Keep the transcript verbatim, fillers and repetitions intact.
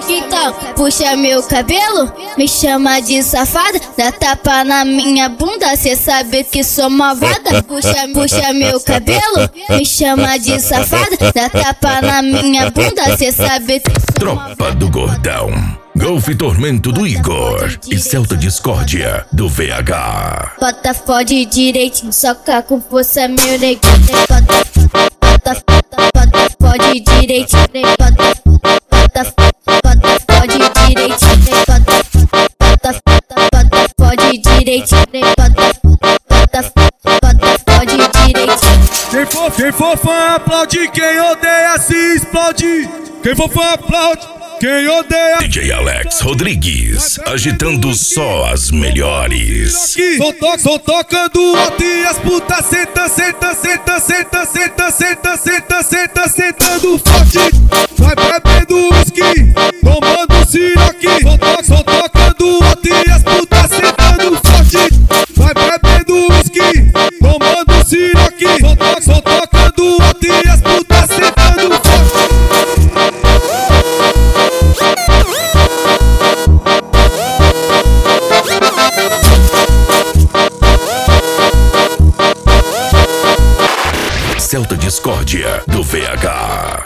Então, puxa meu cabelo, me chama de safada, dá tapa na minha bunda, cê sabe que sou malvada. Puxa, puxa meu cabelo, me chama de safada, dá tapa na minha bunda, cê sabe que sou malvada. Tropa do Gordão, Golf Tormento do Igor e Celta Discórdia do V H. Bota fode direitinho, soca com força meu neguinho. Bota, bota, bota fode direitinho. Bota, bota, bota fode direitinho. Bota, bota, bota fode direitinho. Bota, bota, bota fode direitinho. Quem for, quem for fã aplaude, quem odeia se explode. Quem for fã aplaude, quem odeia. D J Alex Rodrigues, agitando só as melhores. Tô, to tô tocando alto e as putas senta, senta, senta, senta, senta, senta, senta, senta, sentando forte. Vai bebendo whisky, tomando siroque. Tô, to tô tocando alto e as putas sentando forte. Vai bebendo whisky, tomando siroque. Tô, to tô tocando alto e as putas sentando forte. Celta Discórdia do V H.